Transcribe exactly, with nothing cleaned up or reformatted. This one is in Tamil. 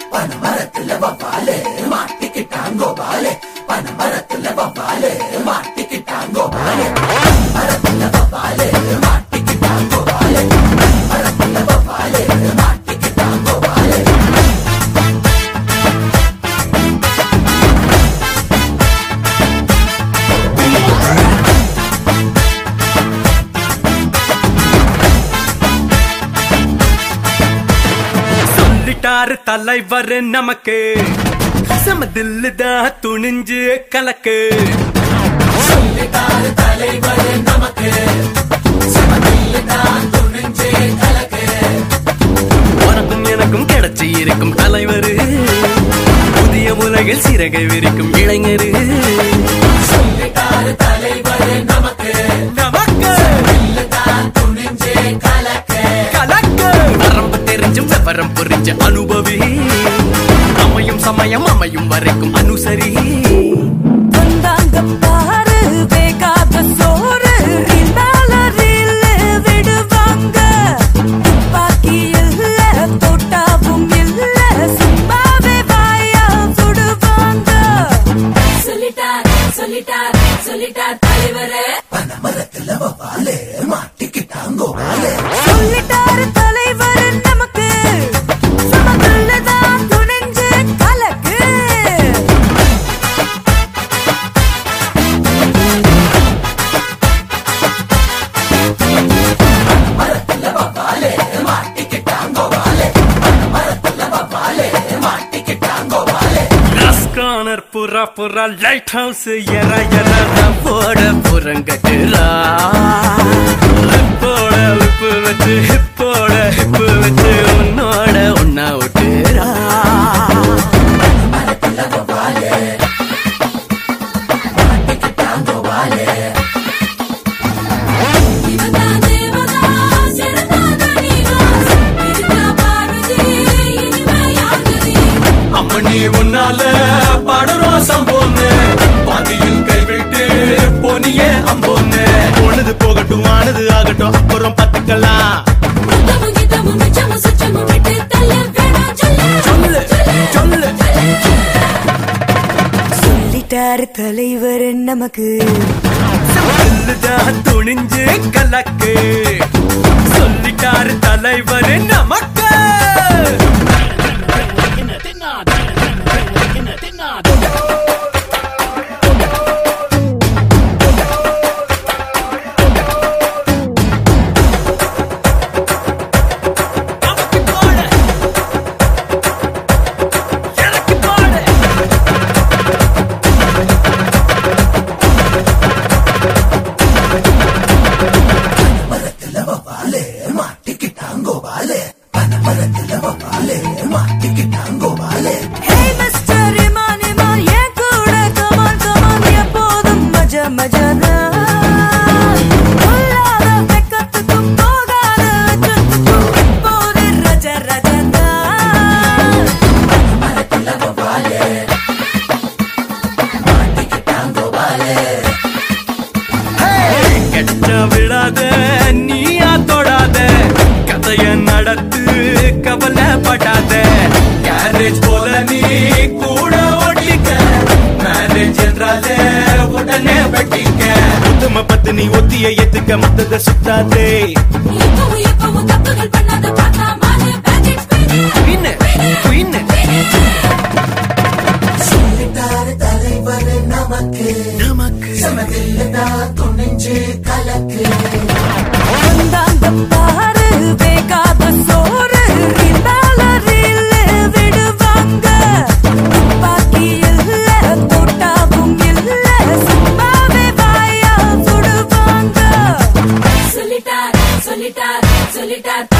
பனமரத்துல வவ்வாலு மாட்டிக்கிட்டாங்கோ பாலு பனமரத்துல வவ்வாலு மாட்டிக்கிட்டாங்கோ பாலு பனமரத்துல வவ்வாலு மாட்டிக்கிட்டாங்கோ பாலு பனமரத்துல வவ்வாலு மாட்டிக்கிட்டாங்கோ பாலு சொல்லிட்டாரு தலைவர் நமக்கு சமதில்லுதான் துணிஞ்சு கலக்கு சொல்லிட்டாரு தலைவர் நமக்கு சமதில்லுதான் துணிஞ்சு கலக்கு உனக்கும் எனக்கும் கிடைச்சி இருக்கும் தலைவர் புதிய உலகில் சிறகை விரிக்கும் இளைஞர் சொல்லிட்டாரு தலைவர் நமக்கு நமக்கு சமதில்லுதான் துணிஞ்சு கலக்கு கலக்கு வரம்பு தெரிஞ்சும் விவரம் புரிஞ்ச அனுபவி அமையும் சமயம் அமையும் வரைக்கும் அனுசரி வந்தாங்க பாரு வேகாத சோறு ரிந்தாலரில் விடுவாங்க பாக்கி இல்ல தோட்டாவும் இல்ல சும்மாவே வாயா சுடுவாங்க சொல்லிட்டார் சொல்லிட்டார் சொல்லிட்டார் தலைவரே பனமரத்துல வவ்வாலு மாட்டிக்கிட்டாங்கோ பாலு சொல்லிட்டாரு தலைவர் நமக்கு சமதுள்ளதான் துணிஞ்சு கலக்கு மரத்துல வவ்வாலு மாட்டிக்கிட்டாங்கோ பாலு பனமரத்துல வவ்வாலு மாட்டிக்கிட்டாங்கோ பாலு ரஸ்கானர் புறா புறா லைட் ஹவுஸ் எற எற போட புறங்கட்டுறா லிப்போட லிப்பு வச்சு ஹிப்போட ஹிப்பு வச்சு உன்னோட உன்னா விட்டுறா மரத்துல வவ்வாலு மாட்டிக்கிட்டாங்கோ பாலு இவதா தேவதா சிறதா தனிவா இருக்கா பார்வதி இனிமையாகுதி அம்மனி உன்னால பாடுறோம் சம்போன்னு பாதியில் கைவிட்டு போனியே அம்போன்னு போனது போகட்டும் ஆனது ஆகட்டும் அப்புறம் பார்த்துக்கலாம் முத்தமும் கீதமும் மிச்சமும் சுச்சமும் விட்டு தள்ள வேணாம் சொல்லு சொல்லு சொல்லு சொல்லிட்டாரு தலைவர் நமக்கு சமதில்லுதான் துணிஞ்சு கலக்கு சொல்லிட்டாரு தலைவர் நமக்கு மரத்துல வவ்வாலு மாட்டிக்கிட்டாங்கோ பாலு பனமரத்துல வவ்வாலு மாட்டிக்கிட்டாங்கோ பாலு ஹே மிஸ்டர் இமான் இமான் என் கூட கமான் கமான் எப்போதும் மஜா மஜாதான் பொல்லாத வெக்கத்துக்கும் போகாத அச்சத்துக்கும் இப்போது ரஜ ரஜதான் மரத்துல வவ்வாலு மாட்டிக்கிட்டாங்கோ பாலு கெட்ட விடாத நீயா தொடாத கதைய நடத்து கவலைப்படாத கேரேஜ் போல நீ கூட ஓட்டிக்க மேரேஜ் என்றாலே உடனே வெட்டிக்க உத்தம பத்தினி ஒத்திய ஏத்துக்க மத்தத சுத்தாதே எப்பவும் எப்பவும் தப்புகள் பண்ணாத பார்த்தா மானே பேக்கெட் குயின் குயின் சொல்லிட்டாரு தலைவர் நமக்கு நமக்கு சமதில்லுதான் துணிஞ்சு கலக்கு வந்தாங்க பாரு வேகாத சோறு ரிந்தாலரில் விடுவாங்க பாக்கி இல்ல தோட்டாவும் இல்ல சும்மாவே வாயா சுடுவாங்க சொல்லிட்டார் சொல்லிட்டார் சொல்லிட்டார்